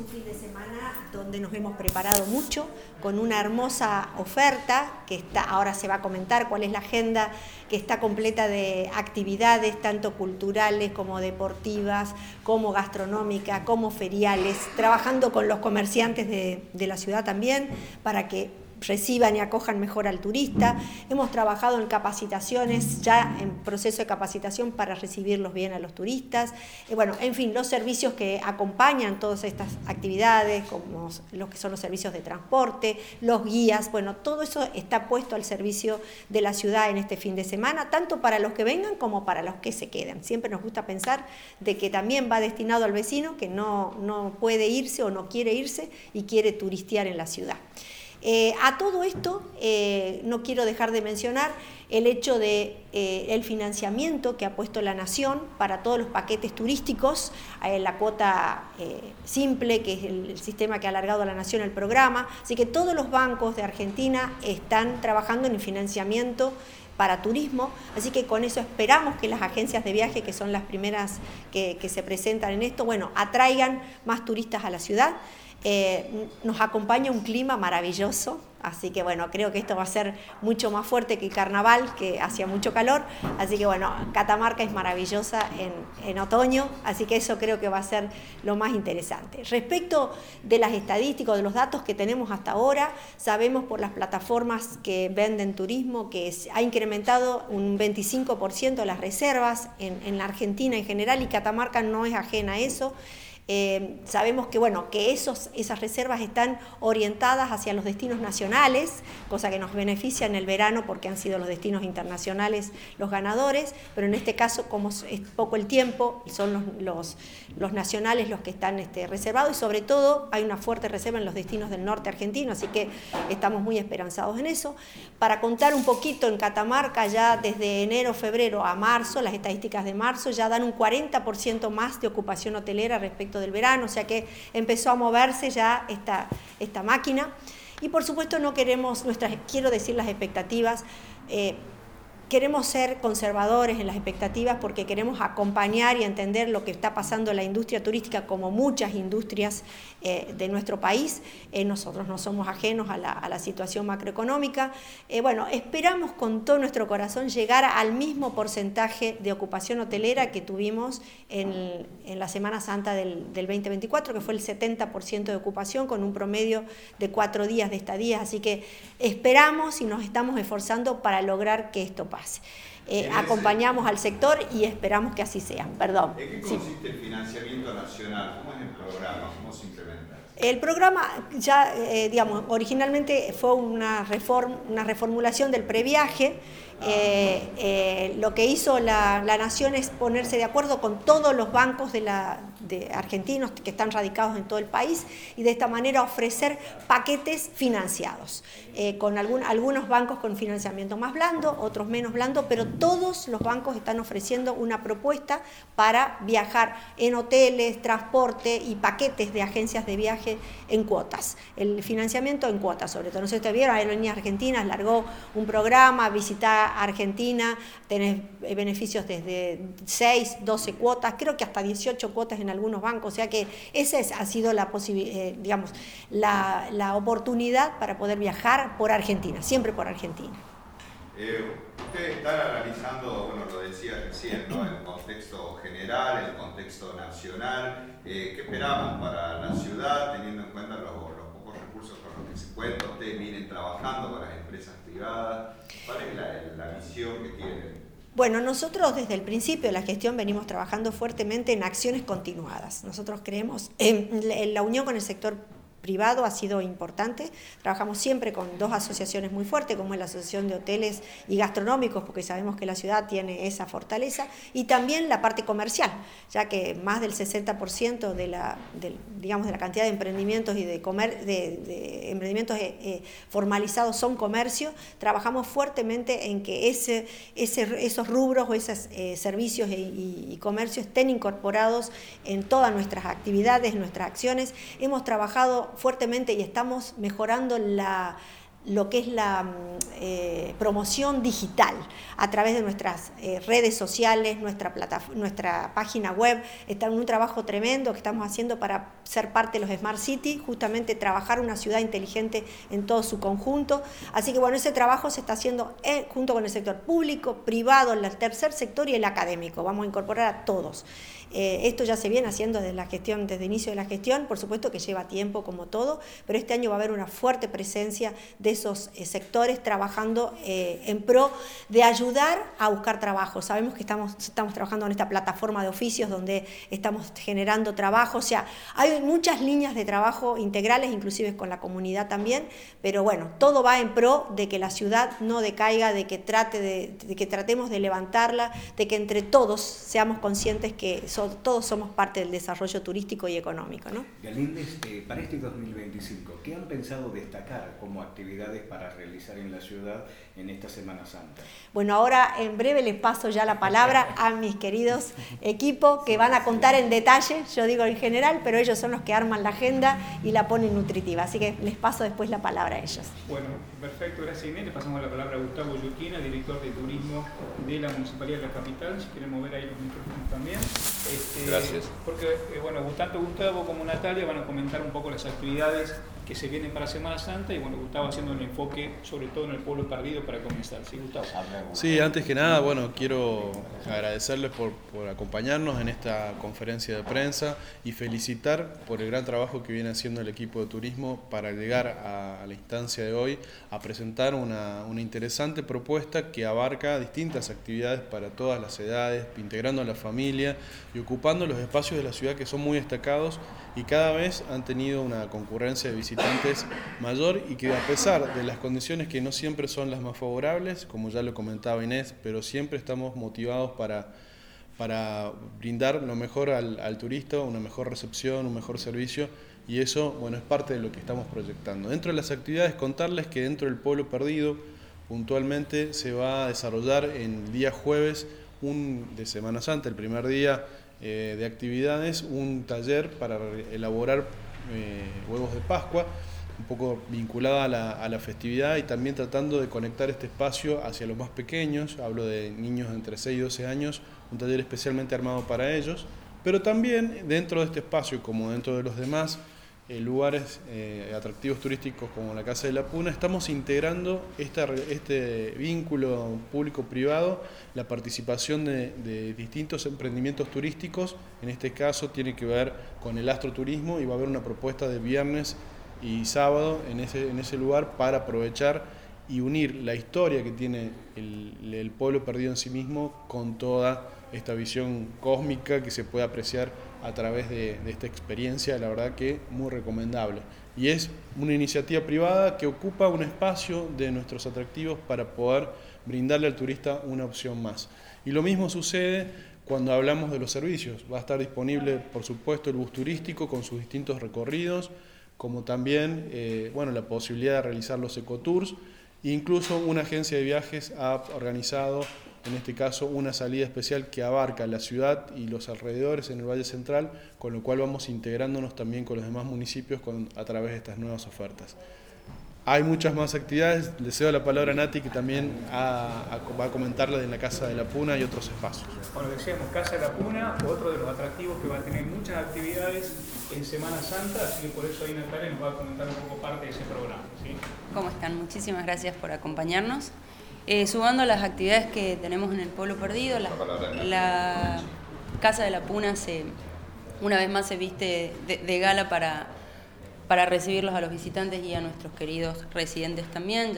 un fin de semana donde nos hemos preparado mucho, con una hermosa oferta que ahora se va a comentar cuál es la agenda, que está completa de actividades tanto culturales como deportivas, como gastronómicas, como feriales, trabajando con los comerciantes de la ciudad también para que reciban y acojan mejor al turista. Hemos trabajado en capacitaciones, ya en proceso de capacitación para recibirlos bien a los turistas. Bueno, en fin, los servicios que acompañan todas estas actividades, como los que son los servicios de transporte, los guías, bueno, todo eso está puesto al servicio de la ciudad en este fin de semana, tanto para los que vengan como para los que se quedan. Siempre nos gusta pensar de que también va destinado al vecino que no puede irse o no quiere irse y quiere turistear en la ciudad. A todo esto no quiero dejar de mencionar el hecho de el financiamiento que ha puesto la Nación para todos los paquetes turísticos, la cuota simple, que es el sistema que ha alargado a la Nación el programa. Así que todos los bancos de Argentina están trabajando en el financiamiento para turismo, así que con eso esperamos que las agencias de viaje, que son las primeras que se presentan en esto, bueno, atraigan más turistas a la ciudad. Nos acompaña un clima maravilloso, así que bueno, creo que esto va a ser mucho más fuerte que el carnaval, que hacía mucho calor, así que bueno, Catamarca es maravillosa en otoño, así que eso creo que va a ser lo más interesante. Respecto de las estadísticas, de los datos que tenemos hasta ahora, sabemos por las plataformas que venden turismo que ha incrementado un 25% las reservas en la Argentina en general, y Catamarca no es ajena a eso. Sabemos que, bueno, que esas reservas están orientadas hacia los destinos nacionales, cosa que nos beneficia en el verano porque han sido los destinos internacionales los ganadores, pero en este caso, como es poco el tiempo, son los nacionales los que están reservados, y sobre todo hay una fuerte reserva en los destinos del norte argentino, así que estamos muy esperanzados en eso. Para contar un poquito, en Catamarca ya desde enero, febrero a marzo, las estadísticas de marzo ya dan un 40% más de ocupación hotelera respecto del verano, o sea que empezó a moverse ya esta máquina. Y por supuesto quiero decir las expectativas, queremos ser conservadores en las expectativas porque queremos acompañar y entender lo que está pasando en la industria turística, como muchas industrias de nuestro país. Nosotros no somos ajenos a la situación macroeconómica. Bueno, esperamos con todo nuestro corazón llegar al mismo porcentaje de ocupación hotelera que tuvimos en la Semana Santa del 2024, que fue el 70% de ocupación, con un promedio de 4 días de estadía. Así que esperamos y nos estamos esforzando para lograr que esto pase. Acompañamos al sector y esperamos que así sea. Perdón. ¿En qué consiste el financiamiento nacional? ¿Cómo es el programa? ¿Cómo se implementa? El programa ya, originalmente fue una reformulación del previaje. Lo que hizo la Nación es ponerse de acuerdo con todos los bancos de argentinos que están radicados en todo el país, y de esta manera ofrecer paquetes financiados, con algunos bancos con financiamiento más blando, otros menos blando, pero todos los bancos están ofreciendo una propuesta para viajar en hoteles, transporte y paquetes de agencias de viaje en cuotas. El financiamiento en cuotas, sobre todo. No sé si ustedes vieron, Aerolíneas Argentinas largó un programa, Visita Argentina, tenés beneficios desde 6, 12 cuotas, creo que hasta 18 cuotas en algunos bancos, o sea que esa ha sido la oportunidad para poder viajar por Argentina, siempre por Argentina. Ustedes están analizando, bueno, lo decía recién, ¿no? El contexto general, el contexto nacional, ¿qué esperamos para la ciudad, teniendo en cuenta los pocos recursos con los que se cuenta? Ustedes vienen trabajando con las empresas privadas, ¿cuál es la visión que tienen? Bueno, nosotros desde el principio de la gestión venimos trabajando fuertemente en acciones continuadas. Nosotros creemos en la unión con el sector privado ha sido importante. Trabajamos siempre con dos asociaciones muy fuertes, como es la Asociación de Hoteles y Gastronómicos, porque sabemos que la ciudad tiene esa fortaleza, y también la parte comercial, ya que más del 60% de la cantidad de emprendimientos y de emprendimientos formalizados son comercio. Trabajamos fuertemente en que esos rubros o esos servicios y comercio estén incorporados en todas nuestras actividades, nuestras acciones. Hemos trabajado fuertemente y estamos mejorando lo que es la promoción digital a través de nuestras redes sociales, nuestra página web. Está en un trabajo tremendo que estamos haciendo para ser parte de los Smart City, justamente trabajar una ciudad inteligente en todo su conjunto. Así que bueno, ese trabajo se está haciendo junto con el sector público, privado, el tercer sector y el académico. Vamos a incorporar a todos. Esto ya se viene haciendo desde el inicio de la gestión, por supuesto que lleva tiempo como todo, pero este año va a haber una fuerte presencia de esos sectores trabajando en pro de ayudar a buscar trabajo. Sabemos que estamos trabajando en esta plataforma de oficios donde estamos generando trabajo, o sea, hay muchas líneas de trabajo integrales, inclusive con la comunidad también, pero bueno, todo va en pro de que la ciudad no decaiga, de que tratemos de levantarla, de que entre todos seamos conscientes que todos somos parte del desarrollo turístico y económico, ¿no? Galíndez, para este 2025, ¿qué han pensado destacar como actividades para realizar en la ciudad en esta Semana Santa? Bueno, ahora en breve les paso ya la palabra a mis queridos equipos que van a contar en detalle, yo digo en general, pero ellos son los que arman la agenda y la ponen nutritiva, así que les paso después la palabra a ellos. Bueno, perfecto, gracias Inés. Le pasamos la palabra a Gustavo Yuquina, director de turismo de la Municipalidad de la Capital, si quieren mover ahí los micrófonos también. Gracias. Porque, bueno, tanto Gustavo como Natalia van a comentar un poco las actividades que se vienen para Semana Santa y, bueno, Gustavo haciendo un enfoque sobre todo en el pueblo perdido para comenzar. ¿Sí, Gustavo? Sí, antes que nada, bueno, quiero agradecerles por acompañarnos en esta conferencia de prensa y felicitar por el gran trabajo que viene haciendo el equipo de turismo para llegar a la instancia de hoy a presentar una interesante propuesta que abarca distintas actividades para todas las edades, integrando a la familia y ocupando los espacios de la ciudad que son muy destacados y cada vez han tenido una concurrencia de visitantes mayor y que a pesar de las condiciones que no siempre son las más favorables, como ya lo comentaba Inés, pero siempre estamos motivados para brindar lo mejor al turista, una mejor recepción, un mejor servicio y eso, bueno, es parte de lo que estamos proyectando. Dentro de las actividades, contarles que dentro del Pueblo Perdido, puntualmente se va a desarrollar el día jueves de Semana Santa, el primer día de actividades, un taller para elaborar huevos de Pascua, un poco vinculada a la festividad y también tratando de conectar este espacio hacia los más pequeños, hablo de niños entre 6 y 12 años, un taller especialmente armado para ellos, pero también dentro de este espacio, como dentro de los demás lugares atractivos turísticos como la Casa de la Puna, estamos integrando este vínculo público-privado, la participación de distintos emprendimientos turísticos, en este caso tiene que ver con el astroturismo y va a haber una propuesta de viernes y sábado en ese lugar para aprovechar y unir la historia que tiene el pueblo perdido en sí mismo con toda esta visión cósmica que se puede apreciar a través de esta experiencia, la verdad que muy recomendable. Y es una iniciativa privada que ocupa un espacio de nuestros atractivos para poder brindarle al turista una opción más. Y lo mismo sucede cuando hablamos de los servicios. Va a estar disponible, por supuesto, el bus turístico con sus distintos recorridos, como también la posibilidad de realizar los ecotours. Incluso una agencia de viajes ha organizado, en este caso, una salida especial que abarca la ciudad y los alrededores en el Valle Central, con lo cual vamos integrándonos también con los demás municipios a través de estas nuevas ofertas. Hay muchas más actividades, le cedo la palabra a Nati, que también va a comentarla en la Casa de la Puna y otros espacios. Bueno, decíamos Casa de la Puna, otro de los atractivos que va a tener muchas actividades en Semana Santa, así que por eso ahí Natalia nos va a comentar un poco parte de ese programa. ¿Sí? ¿Cómo están? Muchísimas gracias por acompañarnos. Sumando las actividades que tenemos en el Pueblo Perdido, la Casa de la Puna una vez más se viste de gala para recibirlos a los visitantes y a nuestros queridos residentes también.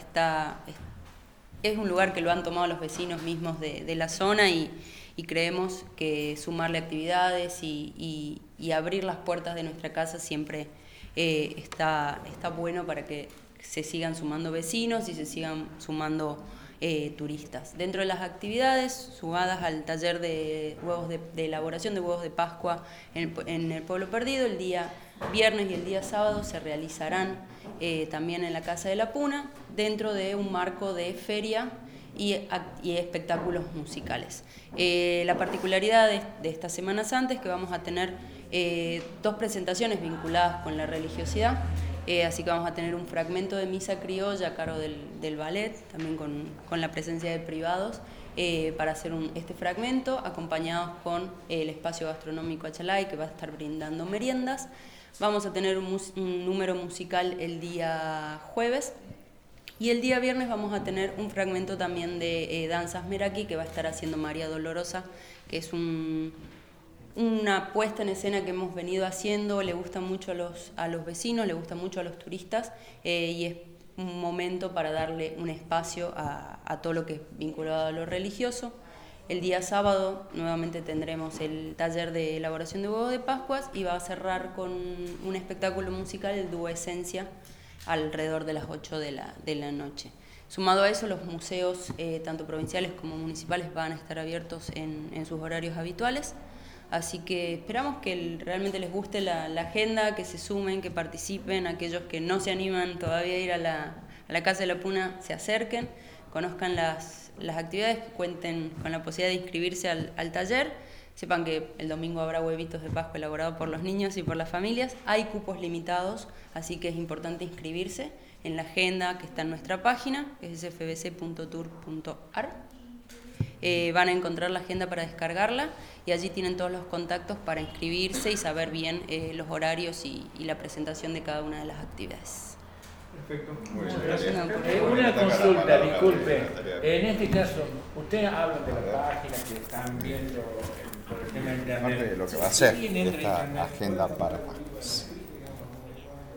Es un lugar que lo han tomado los vecinos mismos de la zona y creemos que sumarle actividades y abrir las puertas de nuestra casa siempre está bueno para que se sigan sumando vecinos y se sigan sumando turistas. Dentro de las actividades sumadas al taller de elaboración de huevos de Pascua en el Pueblo Perdido, el día viernes y el día sábado se realizarán también en la Casa de la Puna, dentro de un marco de feria y espectáculos musicales. La particularidad de esta Semana Santa es que vamos a tener 2 presentaciones vinculadas con la religiosidad. así que vamos a tener un fragmento de misa criolla a cargo del ballet, también con la presencia de privados, para hacer este fragmento, acompañados con el espacio gastronómico Achalay, que va a estar brindando meriendas. Vamos a tener un número musical el día jueves, y el día viernes vamos a tener un fragmento también de danzas Meraki, que va a estar haciendo María Dolorosa, que es una puesta en escena que hemos venido haciendo, le gusta mucho a los vecinos, le gusta mucho a los turistas, y es un momento para darle un espacio a todo lo que es vinculado a lo religioso. El día sábado nuevamente tendremos el taller de elaboración de huevos de Pascuas y va a cerrar con un espectáculo musical, el dúo Esencia, alrededor de las 8 de la noche. Sumado a eso, los museos, tanto provinciales como municipales, van a estar abiertos en sus horarios habituales. Así que esperamos que realmente les guste la agenda, que se sumen, que participen. Aquellos que no se animan todavía a ir a la Casa de la Puna, se acerquen, conozcan las actividades, que cuenten con la posibilidad de inscribirse al taller. Sepan que el domingo habrá huevitos de Pascua elaborados por los niños y por las familias. Hay cupos limitados, así que es importante inscribirse en la agenda que está en nuestra página, que es fbc.tour.ar. Van a encontrar la agenda para descargarla y allí tienen todos los contactos para inscribirse y saber bien los horarios y la presentación de cada una de las actividades. Perfecto. Muchas gracias. Una consulta, disculpe. En este caso, ustedes hablan de la página que están viendo por el tema de internet. Parte de lo que va a ser ¿Quién entra a esta internet? agenda para Pascuas.